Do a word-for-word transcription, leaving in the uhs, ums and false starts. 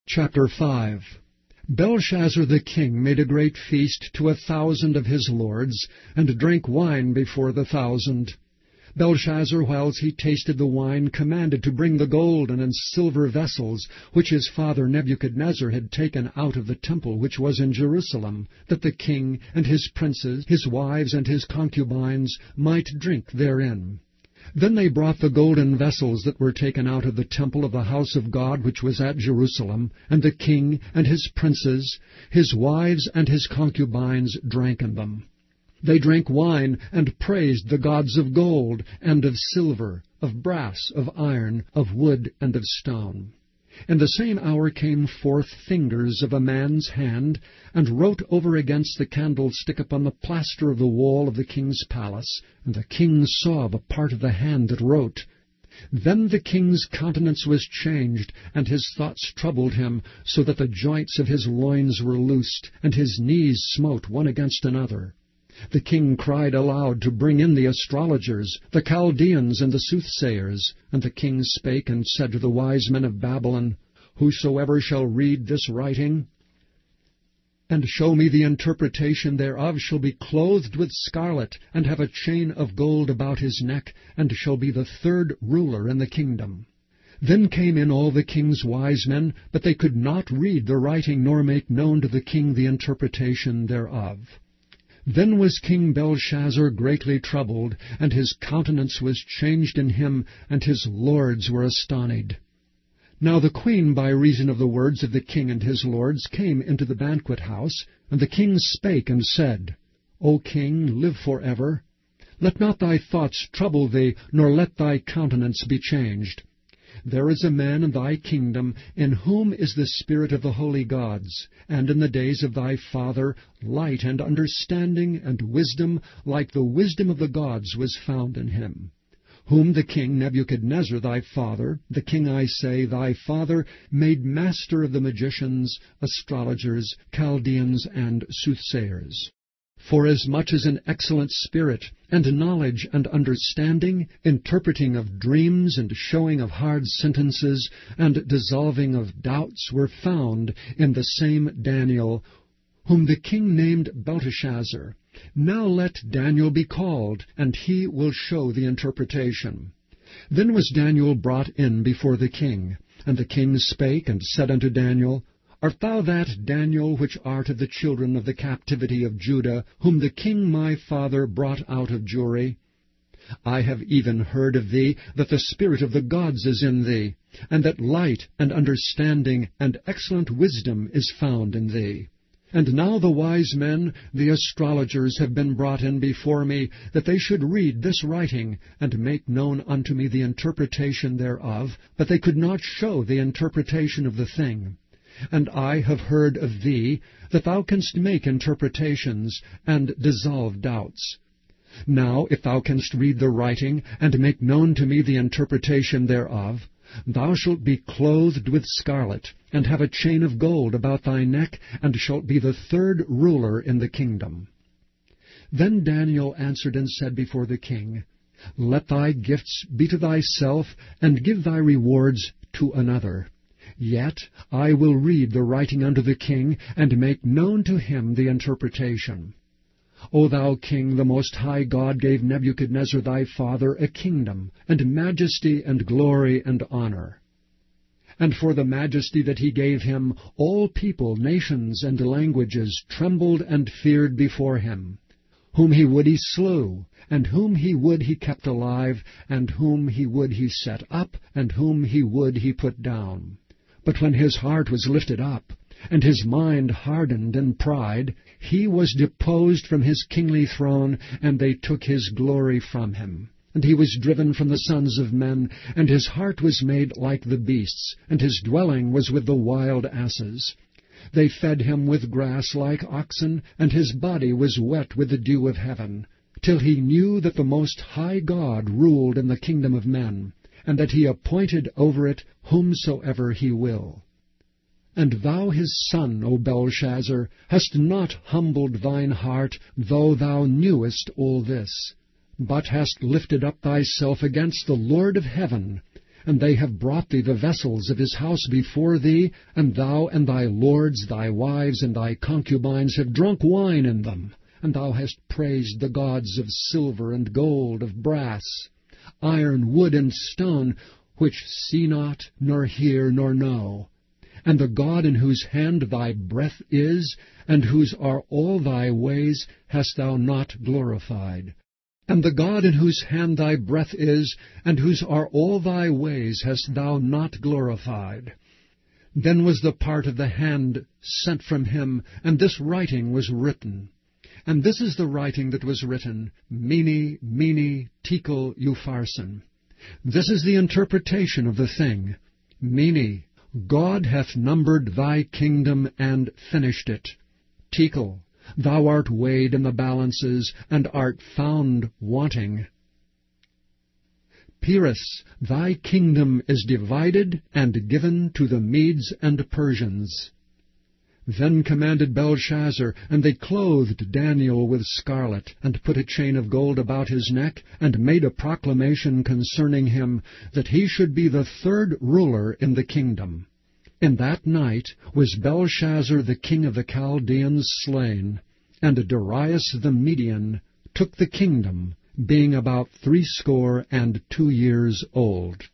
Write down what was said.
Chapter five. Belshazzar the king made a great feast to a thousand of his lords, and drank wine before the thousand. Belshazzar, whiles he tasted the wine, commanded to bring the golden and silver vessels, which his father Nebuchadnezzar had taken out of the temple which was in Jerusalem, that the king and his princes, his wives and his concubines, might drink therein. Then they brought the golden vessels that were taken out of the temple of the house of God which was at Jerusalem, and the king and his princes, his wives and his concubines drank in them. They drank wine and praised the gods of gold, and of silver, of brass, of iron, of wood, and of stone. In the same hour came forth fingers of a man's hand, and wrote over against the candlestick upon the plaster of the wall of the king's palace, and the king saw the part of the hand that wrote. Then the king's countenance was changed, and his thoughts troubled him, so that the joints of his loins were loosed, and his knees smote one against another. The king cried aloud to bring in the astrologers, the Chaldeans, and the soothsayers. And the king spake and said to the wise men of Babylon, Whosoever shall read this writing, and show me the interpretation thereof, shall be clothed with scarlet, and have a chain of gold about his neck, and shall be the third ruler in the kingdom. Then came in all the king's wise men, but they could not read the writing, nor make known to the king the interpretation thereof. Then was King Belshazzar greatly troubled, and his countenance was changed in him, and his lords were astonied. Now the queen, by reason of the words of the king and his lords, came into the banquet house, and the king spake and said, O king, live for ever. Let not thy thoughts trouble thee, nor let thy countenance be changed. There is a man in thy kingdom, in whom is the spirit of the holy gods, and in the days of thy father light and understanding and wisdom, like the wisdom of the gods, was found in him, whom the king Nebuchadnezzar thy father, the king, I say, thy father, made master of the magicians, astrologers, Chaldeans, and soothsayers. Forasmuch as an excellent spirit, and knowledge and understanding, interpreting of dreams, and showing of hard sentences, and dissolving of doubts, were found in the same Daniel, whom the king named Belteshazzar. Now let Daniel be called, and he will show the interpretation. Then was Daniel brought in before the king. And the king spake and said unto Daniel, Art thou that Daniel which art of the children of the captivity of Judah, whom the king my father brought out of Jewry? I have even heard of thee that the spirit of the gods is in thee, and that light and understanding and excellent wisdom is found in thee. And now the wise men, the astrologers, have been brought in before me, that they should read this writing, and make known unto me the interpretation thereof, but they could not show the interpretation of the thing. And I have heard of thee, that thou canst make interpretations, and dissolve doubts. Now, if thou canst read the writing, and make known to me the interpretation thereof, thou shalt be clothed with scarlet, and have a chain of gold about thy neck, and shalt be the third ruler in the kingdom. Then Daniel answered and said before the king, Let thy gifts be to thyself, and give thy rewards to another. Yet I will read the writing unto the king, and make known to him the interpretation. O thou king, the most high God gave Nebuchadnezzar thy father a kingdom, and majesty, and glory, and honor. And for the majesty that he gave him, all people, nations, and languages trembled and feared before him. Whom he would he slew, and whom he would he kept alive, and whom he would he set up, and whom he would he put down. But when his heart was lifted up, and his mind hardened in pride, he was deposed from his kingly throne, and they took his glory from him. And he was driven from the sons of men, and his heart was made like the beasts, and his dwelling was with the wild asses. They fed him with grass like oxen, and his body was wet with the dew of heaven, till he knew that the Most High God ruled in the kingdom of men, and that he appointed over it whomsoever he will. And thou his son, O Belshazzar, hast not humbled thine heart, though thou knewest all this, but hast lifted up thyself against the Lord of heaven, And they have brought thee the vessels of his house before thee, and thou and thy lords, thy wives, and thy concubines have drunk wine in them. And thou hast praised the gods of silver and gold, of brass, iron, wood, and stone, which see not, nor hear, nor know. And the God in whose hand thy breath is, and whose are all thy ways, hast thou not glorified. And the God in whose hand thy breath is, and whose are all thy ways, hast thou not glorified. Then was the part of the hand sent from him, and this writing was written. And this is the writing that was written, Mene, Mene, Tekel, Upharsin. This is the interpretation of the thing. Mene, God hath numbered thy kingdom and finished it. Tekel, thou art weighed in the balances, and art found wanting. Peres, thy kingdom is divided and given to the Medes and Persians. Then commanded Belshazzar, and they clothed Daniel with scarlet, and put a chain of gold about his neck, and made a proclamation concerning him, that he should be the third ruler in the kingdom. In that night was Belshazzar the king of the Chaldeans slain, and Darius the Median took the kingdom, being about threescore and two years old.